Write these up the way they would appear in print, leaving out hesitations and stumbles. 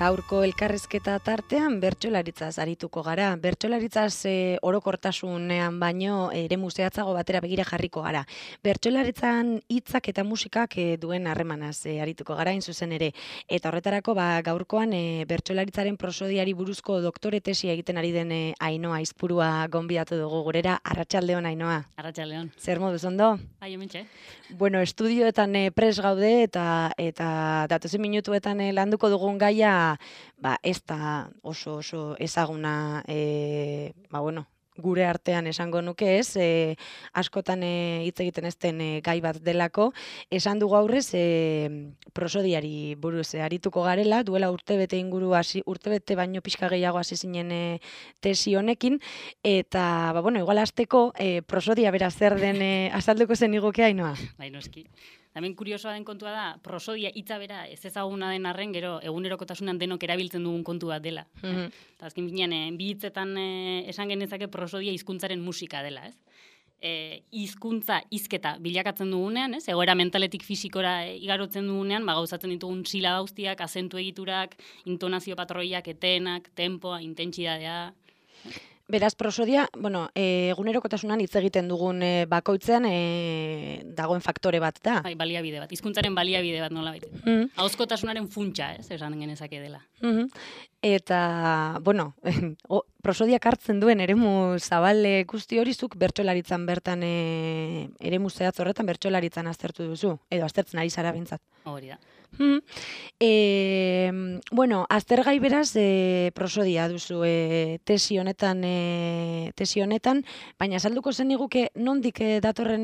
Gaurko elkarrizketa tartean bertsolaritzaz arituko gara. Bertsolaritzaz orokortasunean baino eremu zehatzago batera begira jarriko gara. Bertsolaritzan hitzak eta musikak duen harremanaz arituko gara hain zuzen ere. Eta horretarako gaurkoan bertsolaritzaren prosodiari buruzko doktore tesia egiten ari den Ainhoa Aizpurua gonbidatu dugu gurera. Arratsaldeon Ainhoa. Arratsaldeon. Zer moduz ondo? Bai, hementxe. Bueno, estudioetan pres gaude eta datozen minutuetan landuko dugun gaia ez da oso ezaguna gure artean esango nuke ez, askotan hitz egiten ez den gai bat delako. Esan dugu aurrez prosodiari buruz arituko garela, duela urtebete inguru urtebete baino pixka gehiago hasi zinen tesi honekin, eta igual hasteko prosodia bera zer den azalduko zen iguke Ainhoa. Bai, noski. Hemen kuriosoa den kontua da, prosodia hitza bera ez ezaguna den arren, gero egunerokotasunan denok erabiltzen dugun kontu bat dela. Eta azken finean, bi hitzetan esan genezake prosodia hizkuntzaren musika dela, ez? Hizkuntza hizketa bilakatzen dugunean, ez? Egoera mentaletik fisikora igarotzen dugunean, gauzatzen ditugun silaba guztiak, azentu egiturak, intonazio patroiak, etenak, tempoa, intentsidadia. Beraz, prosodia, egunerokotasunan hitz egiten dugun bakoitzean dagoen faktore bat da. Bai, baliabide bat, hizkuntzaren baliabide bat nola baita. Ahozkotasunaren funtsa, ez, esan genezake dela. Eta, prosodiak hartzen duen eremu zabal guzti hori zuk bertsolaritzan bertan eremu zehatz horretan bertsolaritzan aztertu duzu, edo aztertzen ari zara bintzat. Hori da. Aztergai beraz prosodia duzu tesi honetan, baina azalduko zen niguke nondik datorren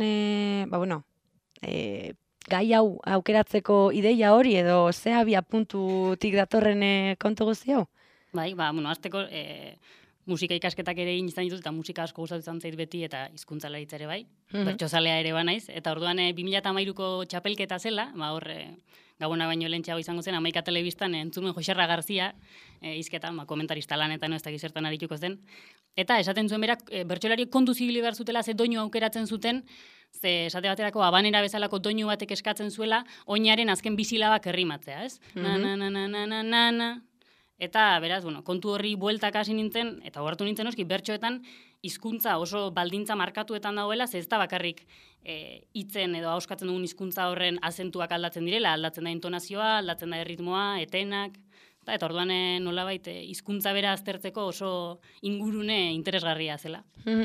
gai hau aukeratzeko ideia hori edo ze abia puntutik datorren kontu guzti hau? Bai, azteko musika ikasketak ere egin izan ditut, eta musika asko gustatu izan zait beti, eta hizkuntzalaritza ere bai, bertsozalea ere banaiz, eta orduan 2013ko txapelketa zela, Gabona baino lehentxeago izango zen, Amaika Telebistan entzumen Joxerra Garzia, hizketan, komentarista lanetan ez dakiz zertan arituko zen. Eta esaten zuen berak, bertsolariek kontu zibili behar zutela, ze doinu aukeratzen zuten, ze esate baterako habanera bezalako doinu batek eskatzen zuela, oinaren azken bisilabak errimatzea, ez? Na. Eta, beraz, kontu horri bueltak hasi nintzen, eta ohartu nintzen oski, bertsoetan hizkuntza oso baldintza markatuetan dagoela, ze ez da bakarrik hitzen edo ahoskatzen dugun hizkuntza horren azentuak aldatzen direla, aldatzen da intonazioa, aldatzen da erritmoa, etenak, eta orduan nolabait hizkuntza bera aztertzeko oso ingurune interesgarria zela.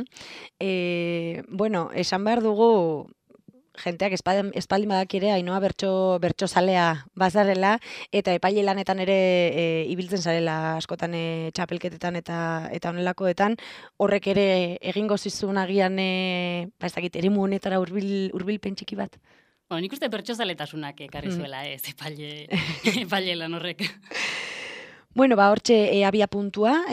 Esan behar dugu, jenteak espaldin badak ere Ainhoa bertsozalea bazarela, eta epaile lanetan ere ibiltzen zarela askotan txapelketetan eta honelakoetan, horrek ere egingo zizun agian eremu honetara hurbilpen txiki bat? Nik uste bertsozaletasunak ekarri zuela, ez epaile lan horrek. Hortxe abia puntua,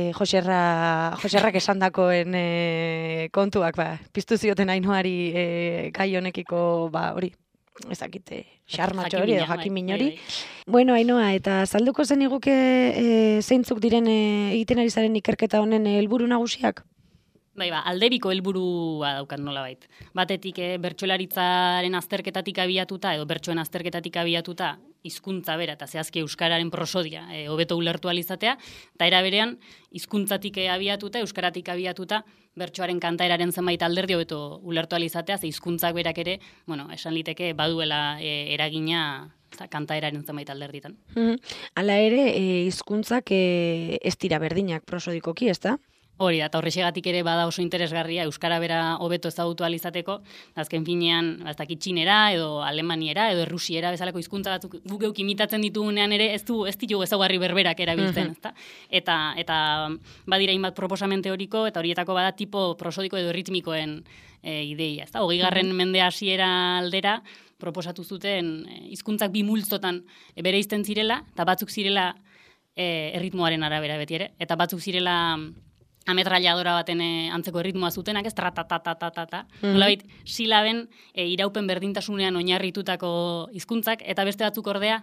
Joxerrak esandakoen kontuak, piztu zioten Ainhoari gai honekiko, hori, ezakite, xarmatxo hori edo jakin hori. Ainhoa, eta salduko zen iguke zeintzuk diren egiten ari zaren ikerketa honen helburu nagusiak? Aldebiko helburua daukat nolabait. Batetik bertsolaritzaren azterketatik abiatuta edo bertsoen azterketatik abiatuta hizkuntza bera eta zehazki euskararen prosodia hobeto ulertu alizatea, eta era berean hizkuntzatik abiatuta, euskaratik abiatuta bertsoaren kantaeraren zenbait alderdi hobeto ulertu alizatea, ze hizkuntzak berak ere, esan liteke baduela eragina kantaeraren zenbait alderditan. Hala ere, hizkuntzak ez dira berdinak prosodikoki, ez da? Hori da, eta horrexegatik ere bada oso interesgarria euskara bera hobeto ezagutu alizateko, azken finean, ez dakit txinera, edo alemaniera, edo errusiera bezalako hizkuntza batzuk guk geuk imitatzen ditugunean ere, ez ditugu ezaugarri berberak erabiltzen, ezta? Eta badira hainbat proposamen teoriko, eta horietako bada tipo prosodiko edo ritmikoen ideia, ezta? 20. mende hasiera aldera, proposatu zuten hizkuntzak bi multzotan bereizten zirela, eta batzuk zirela erritmoaren arabera beti ere, eta batzuk zirela ametralladora baten antzeko erritmoa zutenak, ez tratatatata. Nolabait, silaben iraupen berdintasunean oinarritutako hizkuntzak eta beste batzuk ordea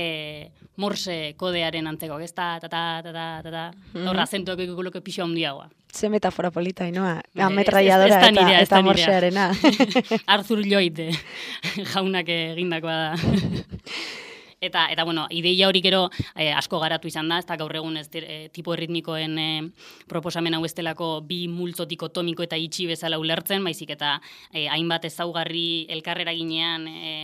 morse kodearen antzeko, ez ta. Horra azentuak egokoloke pixo handiagoa. Ze metafora polita, Ainhoa, ametralladora eta morsearena. Arthur Lloyd jaunak egindakoa da. Eta bueno, ideia hori gero asko garatu izan da, ez da gaur egun ez tipo erritmikoen proposamen hau estelako bi multzo dikotomiko eta itxi bezala ulertzen, baizik eta hainbat ezaugarri elkarreraginean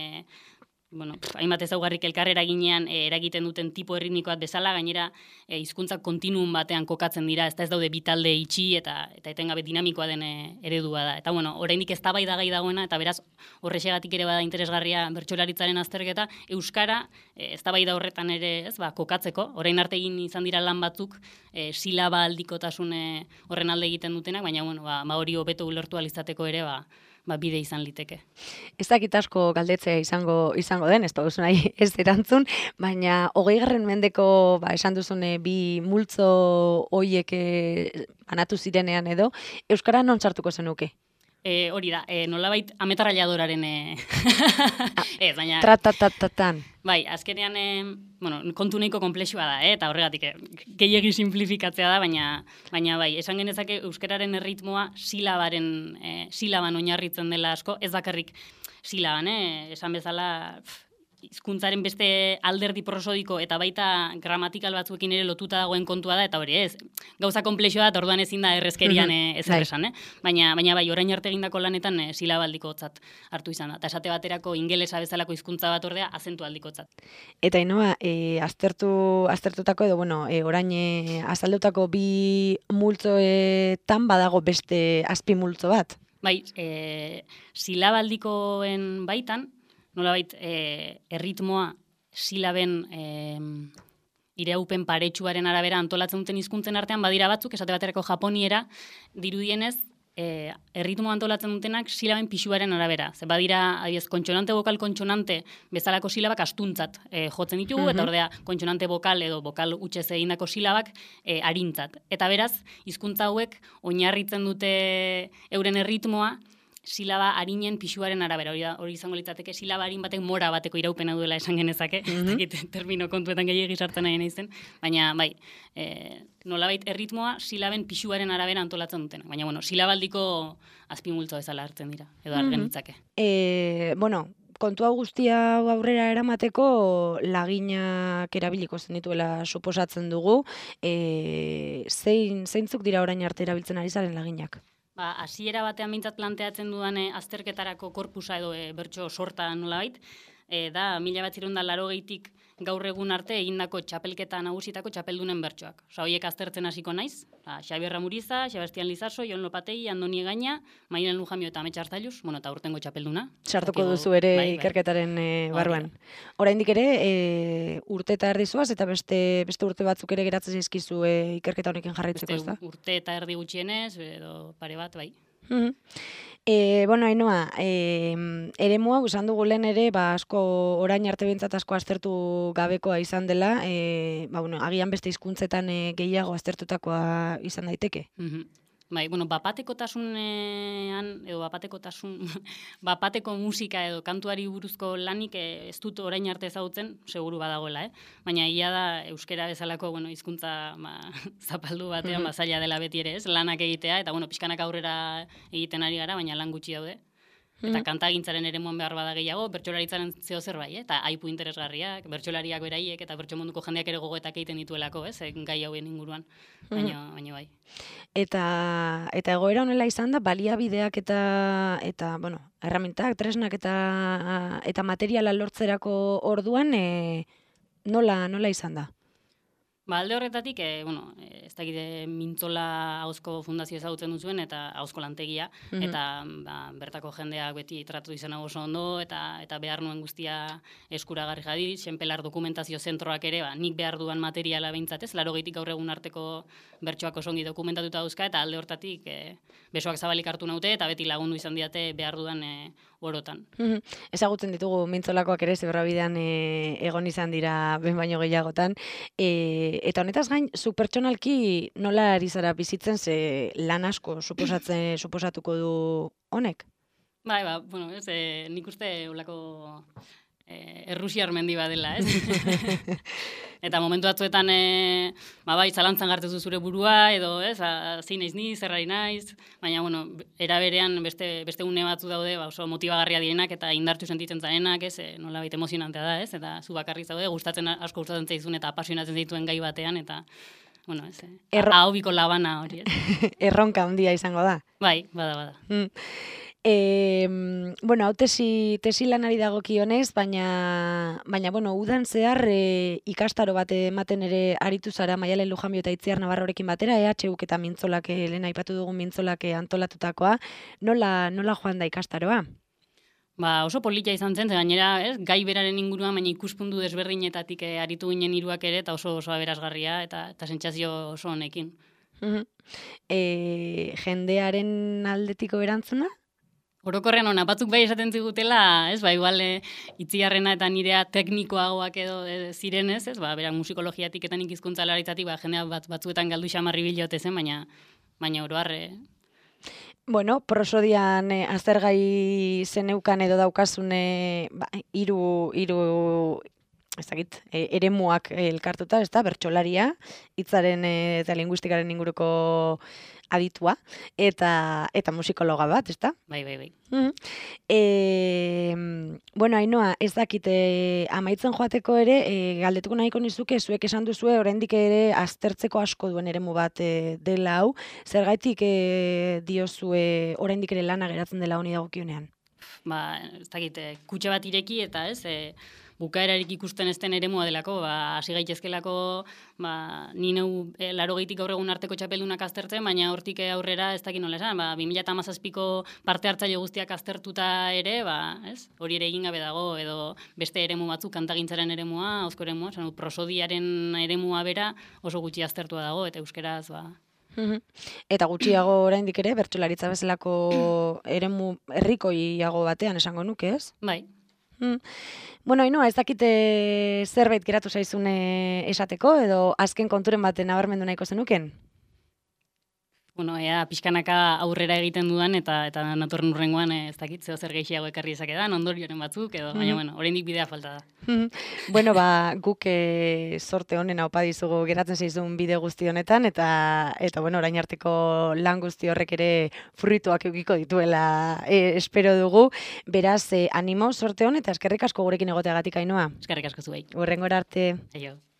hainbat ezaugarrik elkarreraginean eragiten duten tipo erritmikoak bezala, gainera hizkuntza kontinuum batean kokatzen dira, ez daude bitalde itxi eta etengabe dinamikoa den eredua da. Eta bueno, oraindik eztabaidagai dagoena, eta beraz horrexegatik ere bada interesgarria bertsolaritzaren azterketa, euskara eztabaida horretan ere, kokatzeko. Orain arte egin izan dira lan batzuk silaba aldikotasun horren alde egiten dutenak, baina bueno, hori hobeto ulertu ahal izateko ere bide izan liteke. Ez dakit asko galdetzea izango den, ez duzu nahi ez erantzun, baina 20. mendeko esan duzune bi multzo hoiek banatu zirenean edo, euskara non sartuko zenuke? Hori da, nolabait ametralladoraren baina... Tratatatan. Bai, azkenean, kontu nahiko konplexua da, eta horregatik gehiegi simplifikatzea da, baina bai, esan genezake euskararen erritmoa silaban oinarritzen dela asko, ez bakarrik silaban, esan bezala hizkuntzaren beste alderdi prosodiko eta baita gramatikal batzuekin ere lotuta dagoen kontua da, eta hori ez, gauza konplexua da, orduan ezin da errezkerian ezer esan, baina bai, orain arte egindako lanetan silabaldikotzat hartu izan da, eta esate baterako ingelesa bezalako hizkuntza bat ordea azentu aldikotzat. Eta Ainhoa, aztertutako edo, orain azaldutako bi multzoetan badago beste azpi multzo bat? Bai, silabaldikoen baitan, nolabait, erritmoa silaben iraupen paretsuaren arabera antolatzen duten hizkuntzen artean, badira batzuk, esate baterako japoniera, dirudienez, erritmoa antolatzen dutenak silaben pisuaren arabera. Ze badira, adiez, kontsonante bokal kontsonante bezalako silabak astuntzat jotzen ditugu, eta ordea kontsonante bokal edo bokal hutsez egindako silabak arintzat. Eta beraz, hizkuntza hauek oinarritzen dute euren erritmoa, silaba harinen pisuaren arabera, hori izango litzateke, silaba harin batek mora bateko iraupena duela esan genezake, termino kontuetan gehiagi sartzen nahi naizen, baina bai, nolabait erritmoa silaben pisuaren arabera antolatzen dutena, baina silabaldiko azpimultzo bezala hartzen dira, edo argen ditzake. Kontu hau guztia aurrera eramateko laginak erabiliko zenituela suposatzen dugu, zeintzuk dira orain arte erabiltzen ari zaren laginak? Hasiera batean mintzat planteatzen dudan azterketarako korpusa edo bertso sorta nolabait, da 1980tik gaur egun arte egindako txapelketa nagusitako txapeldunen bertsoak. Horiek aztertzen hasiko naiz, Xabier Ramuriza, Sebastian Lizaso, Jon Lopategi, Andoni Egaña, Mailen Lujamio eta Ametsa Artailuz, eta urtengo txapelduna. Sartuko duzu ere ikerketaren barruan. Oraindik ere, urte eta erdi zoaz, eta beste urte batzuk ere geratzen zaizkizu ikerketa honekin jarraitzeko, ez da? Urte eta erdi gutxienez, edo pare bat, bai. Ainhoa, eremu hau esan dugu lehen ere, asko orain arte behintzat asko aztertu gabekoa izan dela, agian beste hizkuntzetan gehiago aztertutakoa izan daiteke. Bai, bapatekotasunean, edo bapateko musika edo kantuari buruzko lanik ez dut orain arte ezagutzen, seguru badagoela, baina ia da euskera bezalako hizkuntza zapaldu batean zaila dela beti ere, ez? Lanak egitea, eta pixkanak aurrera egiten ari gara, baina lan gutxi daude. Eta kantagintzaren eremuan behar bada gehiago, bertsolaritzaren zeo zer bai, eta aipu interesgarriak, bertsolariak beraiek eta bertso munduko jendeak ere gogoetak egiten dituelako, ez, gai hauen inguruan, baina bai. Eta egoera honela izan da, baliabideak eta erramintak, tresnak eta materiala lortzerako orduan, nola izan da? Alde horretatik, ez dakite Mintzola Ahozko Fundazio ezagutzen duzuen, eta Ahozko Lantegia, eta bertako jendeak beti tratatu izan oso ondo, eta behar nuen guztia eskuragarri jadi, Xenpelar Dokumentazio Zentroak ere, nik behar duan materiala behintzatez, 80tik gaur egun arteko bertsoak osongi dokumentatuta dauzka, eta alde horretatik besoak zabalik hartu naute, eta beti lagundu izan diate behar dudan orotan. Ezagutzen ditugu Mintzolakoak ere zeberrabidean egon izan dira ben baino gehiagotan, eta honetaz gain, zu pertsonalki nola ari zara bizitzen, ze lan asko suposatuko du honek? Bai, nik uste olako errusiar mendi badela, ez? Eta momentu batzuetan, bai, zalantzan gartezu zure burua, edo, ez, zein naiz ni, zerrari naiz, baina, bueno, era berean beste une batzu daude, oso motibagarria direnak eta indartu sentitzen zarenak, ez, nola baita emozionantea da, ez, eta zu bakarrik zaude, asko gustatzen zaizun eta apasionatzen dituen gai batean, eta, bueno, ez, ahobiko labana hori, ez. Erronka handia izango da. Bai, bada. Bueno, hau tesi lanari dagokionez, baina bueno, udan zehar ikastaro bat ematen ere aritu zara Maialen Lujanbio eta Itziar Navarrorekin batera, EHUk eta mintzolak, lehen aipatu dugun mintzolak antolatutakoa. Nola joan da ikastaroa? Oso polita izan zen, gainera, ez, gai beraren inguruan, baina ikuspuntu desberdinetatik aritu ginen hiruak ere, eta oso aberasgarria, eta sentsazio oso honekin. Jendearen aldetiko erantzuna? Orokorrean ona, batzuk bai esaten zigutela, ez, igual Itziarrena eta nirea teknikoagoak edo zirenez, ez, berak musikologiatik eta nik hizkuntzalaritzatik, jendea batzuetan galdu xamarri bilote zen, baina oroar. Bueno, prosodian aztergai zeneukan edo daukasun hiru eremuak elkartuta, ez da, bertsolaria, hitzaren eta linguistikaren inguruko aditua, eta musikologa bat, ez da? Bai. Bueno, Ainhoa, ez dakite amaitzen joateko ere, galdetuko nahiko nizuke, zuek esan duzue, oraindik ere aztertzeko asko duen eremu bat dela hau, zergaitik diozue oraindik ere lana geratzen dela honi dagokionean? Ez dakite, kutxa bat ireki eta ez, bukaerarik ikusten ez den eremua delako, hasi gaitezkelako, ni neu 80tik gaur egun arteko txapeldunak aztertzen, baina hortik aurrera ez dakit nola esan, 2017ko parte hartzaile guztiak aztertuta ere, ez? Hori ere egin gabe dago, edo beste eremu batzuk, kantagintzaren eremua, auzko eremua, prosodiaren eremua bera oso gutxi aztertua dago, eta euskeraz, Eta gutxiago oraindik ere, bertsolaritza bezalako eremu herrikoiago batean esango nuke, ez? Bai. Bueno, Ainhoa, ez dakite zerbait geratu zaizune esateko, edo azken konturen baten nabarmendu nahiko zenuken? Bueno, pixkanaka aurrera egiten dudan, eta natorren urrengoan ez dakit, zeo zer gehiago ekarri ezakedan, ondorioren batzuk, edo, baina, oraindik bidea falta da. Bueno, guk sorte honen haupa dizugu geratzen zaizun bide guzti honetan, eta bueno, orain arteko lan guzti horrek ere fruituak eukiko dituela espero dugu. Beraz, animo sorte hon, eta eskerrik asko gurekin egoteagatik, Ainhoa. Eskerrik asko zuei. Hurrengora arte. Aio.